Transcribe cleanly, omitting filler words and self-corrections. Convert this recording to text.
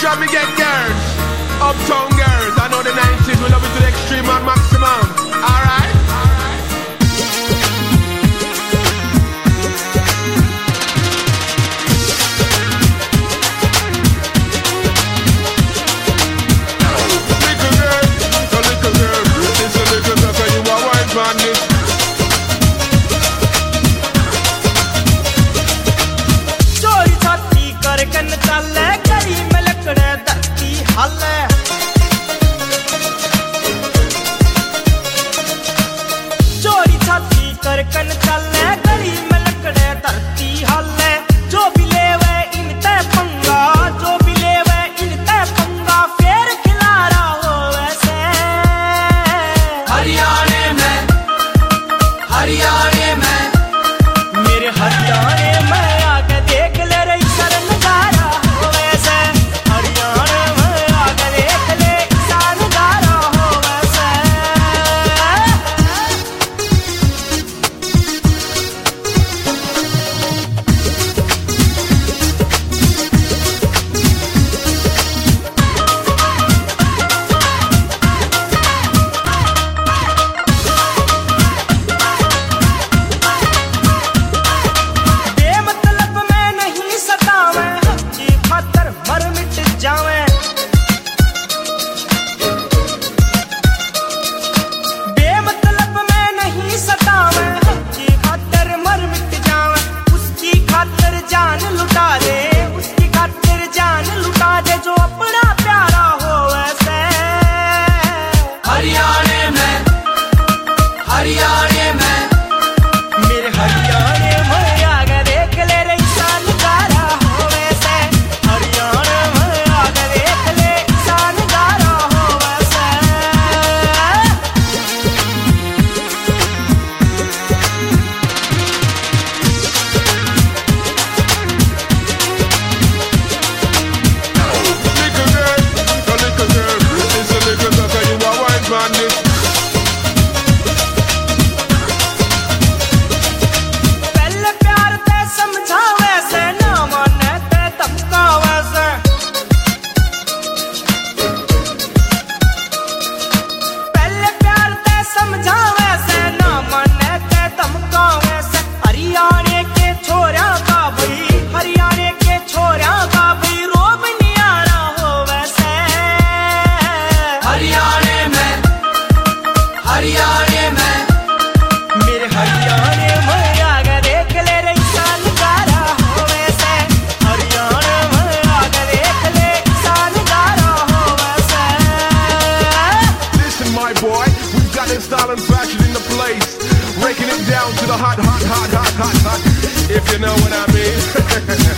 time we get girls, uptown girls. I know the 90s, we love it to the extreme and maximum. Alright? Little girl, it's a little girl, so you are white man. चोरी छाती कर कन चले गली में लकड़े धरती हले चोरी छाती कर कन चले गली में लकड़े धरती हले जो भी लेवे इनते पंगा जो भी लेवे इनते पंगा फेर खिलारा हो वैसे हरियाणे में मेरे हरियाणे में आके देख ले रही सर नजारा हो वैसे हरियाणे में आके देख ले सर नजारा हो वैसे बेमतलब में नहीं सतावे हक की खातर मर मिट जावे बेमतलब में नहीं सतावे हक की खातर मर मिट जावे उसकी खातर जान लुटा दे उसकी खातर जान लुटा दे जो अपना प्यारा हो वैसे हरियाणे में मेरे हरियाणे में आगे देख ले रही सान नजारा हो वैसे हरियाणे में आगे देख ले सान नजारा हो वैसे Little girl, it's a little girl, so you are white man. पहले प्यार ते समझा वैसे ना माने ते धमका वैसे पहले प्यार ते समझा वैसे ना माने ते धमका वैसे हरियाणे के छोरा का भाई हरियाणे के छोरा का भाई रोब नहीं आ रहा हो वैसे हरियाणे में मेरे हरियाणे में आगे देख ले रही सान नजारा हो वैसे हरियाणे में आगे देख ले सान नजारा हो वैसे Listen, my boy, we've got this style and fashion in the place. Breaking it down to the hot. If you know what I mean.